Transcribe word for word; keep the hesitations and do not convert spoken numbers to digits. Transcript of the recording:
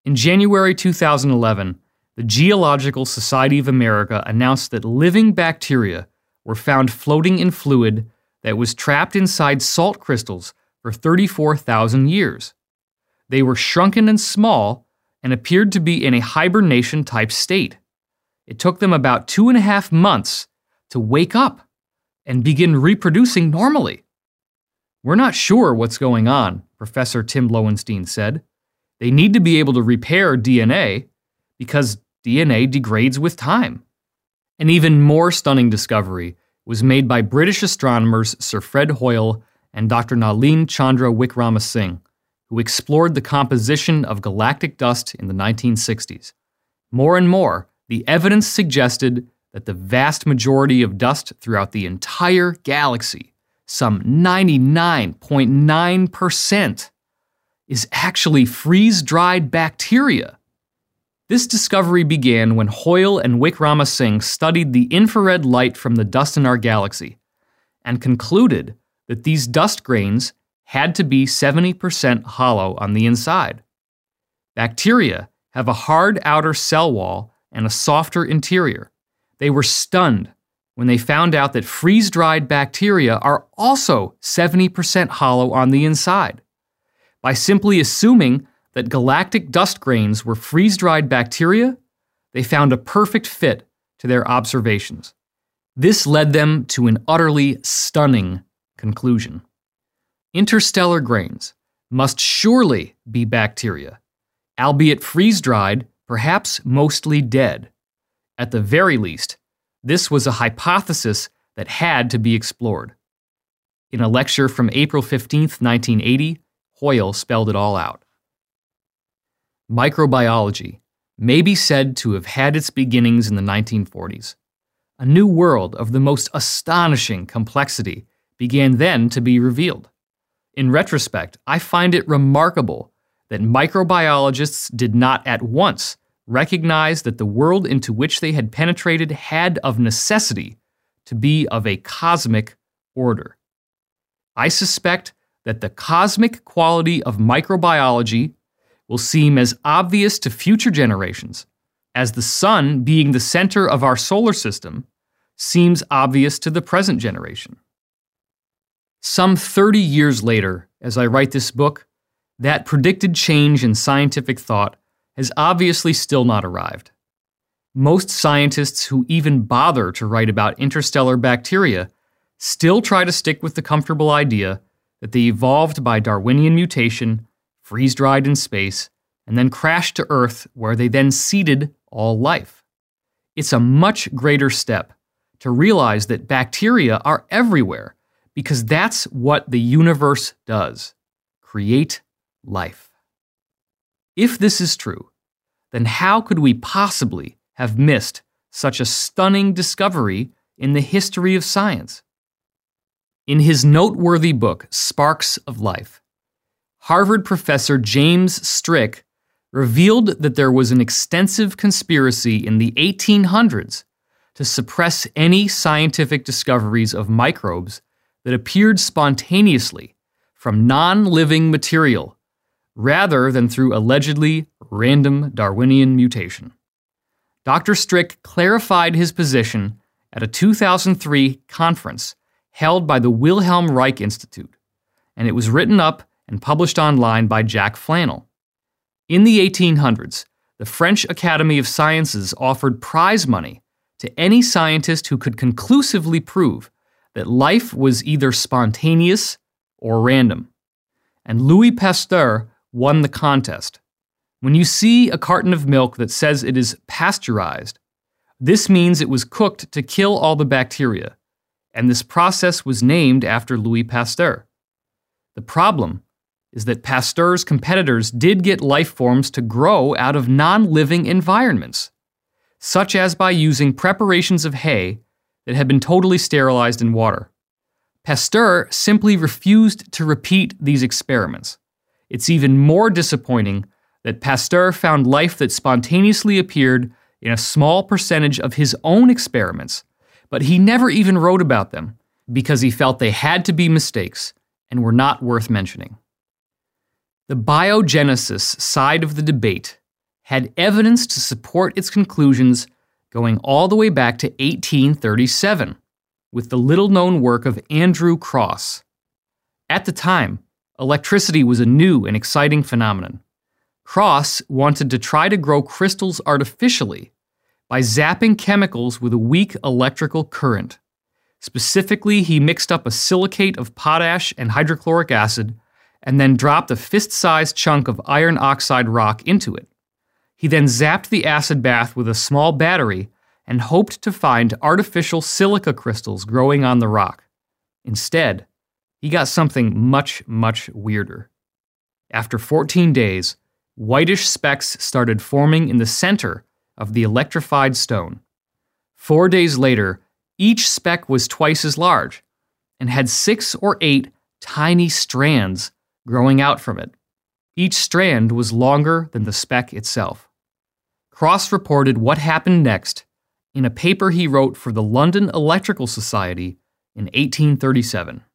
In January two thousand eleven, the Geological Society of America announced that living bacteria were found floating in fluid that was trapped inside salt crystals for thirty-four thousand years. They were shrunken and small and appeared to be in a hibernation-type state. It took them about two and a half months to wake up and begin reproducing normally. We're not sure what's going on, Professor Tim Lowenstein said. They need to be able to repair D N A because D N A degrades with time. An even more stunning discovery was made by British astronomers Sir Fred Hoyle and Doctor Nalin Chandra Wickramasinghe, who explored the composition of galactic dust in the nineteen sixties. More and more, the evidence suggested that the vast majority of dust throughout the entire galaxy, some ninety-nine point nine percent, is actually freeze-dried bacteria. This discovery began when Hoyle and Wickramasinghe studied the infrared light from the dust in our galaxy and concluded that these dust grains had to be seventy percent hollow on the inside. Bacteria have a hard outer cell wall and a softer interior. They were stunned when they found out that freeze-dried bacteria are also seventy percent hollow on the inside. By simply assuming that galactic dust grains were freeze-dried bacteria, they found a perfect fit to their observations. This led them to an utterly stunning conclusion. Interstellar grains must surely be bacteria, albeit freeze-dried, perhaps mostly dead. At the very least, this was a hypothesis that had to be explored. In a lecture from April fifteenth, nineteen eighty, Hoyle spelled it all out. Microbiology may be said to have had its beginnings in the nineteen forties. A new world of the most astonishing complexity began then to be revealed. In retrospect, I find it remarkable that microbiologists did not at once recognize that the world into which they had penetrated had of necessity to be of a cosmic order. I suspect that the cosmic quality of microbiology will seem as obvious to future generations as the sun being the center of our solar system seems obvious to the present generation. Some thirty years later, as I write this book, that predicted change in scientific thought has obviously still not arrived. Most scientists who even bother to write about interstellar bacteria still try to stick with the comfortable idea that they evolved by Darwinian mutation, freeze-dried in space, and then crashed to Earth where they then seeded all life. It's a much greater step to realize that bacteria are everywhere because that's what the universe does: create life. If this is true, then how could we possibly have missed such a stunning discovery in the history of science? In his noteworthy book, Sparks of Life, Harvard professor James Strick revealed that there was an extensive conspiracy in the eighteen hundreds to suppress any scientific discoveries of microbes that appeared spontaneously from non-living material, rather than through allegedly random Darwinian mutation. Doctor Strick clarified his position at a two thousand three conference held by the Wilhelm Reich Institute, and it was written up and published online by Jack Flannel. In the eighteen hundreds, the French Academy of Sciences offered prize money to any scientist who could conclusively prove that life was either spontaneous or random. And Louis Pasteur won the contest. When you see a carton of milk that says it is pasteurized, this means it was cooked to kill all the bacteria, and this process was named after Louis Pasteur. The problem is that Pasteur's competitors did get life forms to grow out of non-living environments, such as by using preparations of hay that had been totally sterilized in water. Pasteur simply refused to repeat these experiments. It's even more disappointing that Pasteur found life that spontaneously appeared in a small percentage of his own experiments, but he never even wrote about them because he felt they had to be mistakes and were not worth mentioning. The biogenesis side of the debate had evidence to support its conclusions going all the way back to eighteen thirty-seven, with the little-known work of Andrew Cross. At the time, electricity was a new and exciting phenomenon. Cross wanted to try to grow crystals artificially by zapping chemicals with a weak electrical current. Specifically, he mixed up a silicate of potash and hydrochloric acid and then dropped a fist-sized chunk of iron oxide rock into it. He then zapped the acid bath with a small battery and hoped to find artificial silica crystals growing on the rock. Instead, he got something much, much weirder. After fourteen days, whitish specks started forming in the center of the electrified stone. Four days later, each speck was twice as large and had six or eight tiny strands growing out from it. Each strand was longer than the speck itself. Cross reported what happened next in a paper he wrote for the London Electrical Society in eighteen thirty-seven.